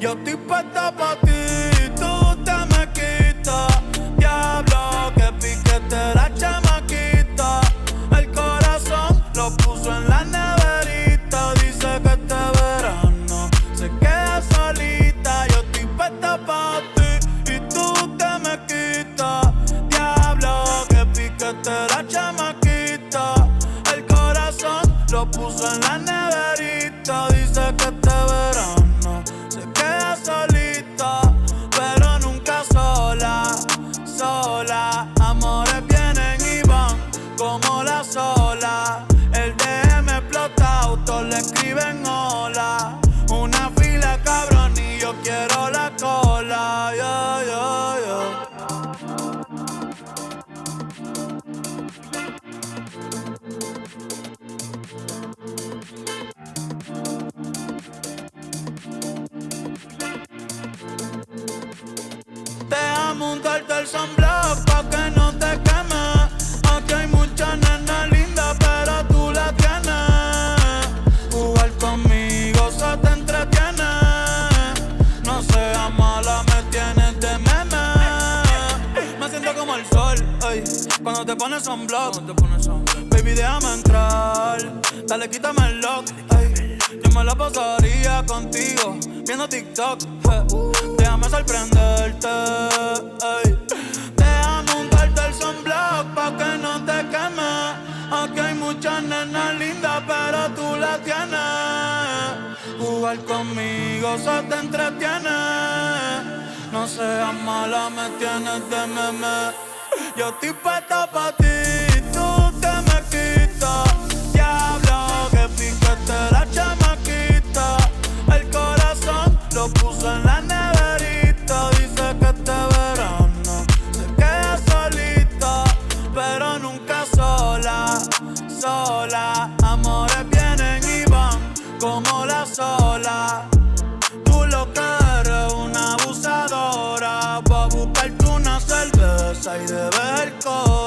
Yo estoy puesta pa' ti, tú te me quitas. Diablo, que piquete la chamaquita. El corazón lo puso en la neverita. Dice que este verano se queda solita. Yo estoy puesta pa' ti y tú te me quitas. Diablo, que piquete la chamaquita. El corazón lo puso en la neverita. Dice que este verano se queda solita, pero nunca sola, sola. Amores vienen y van como las olas. El DM explota, todos le escriben hola. Una fila cabrón y yo quiero la cola. Yeah, yeah, yeah. Deja montarte el sunblock pa' que no te queme. Aquí hay muchas nenas lindas, pero tú la tienes. Jugar conmigo se te entretiene. No seas mala, me tienes de meme. Me siento como el sol, ey, cuando te pones sunblock. Baby, déjame entrar, dale, quítame el lock, ey. Yo me la pasaría contigo, viendo TikTok, déjame sorprenderte, ey. Déjame untarte el sunblock pa' que no te queme. Aquí hay muchas nenas lindas, pero tú la tienes. Jugar conmigo se te entretiene. No seas mala, me tienes de meme. Yo estoy puesta pa' ti, tú te me quitas. Diablo, que piquete la chamaquita. El corazón lo puso en la neverita. Dice que este verano se queda solita, pero nunca sola, sola. Amores vienen y van como las olas. Tú lo que eres una abusadora. Va a buscarte una cerveza y de ver cosas.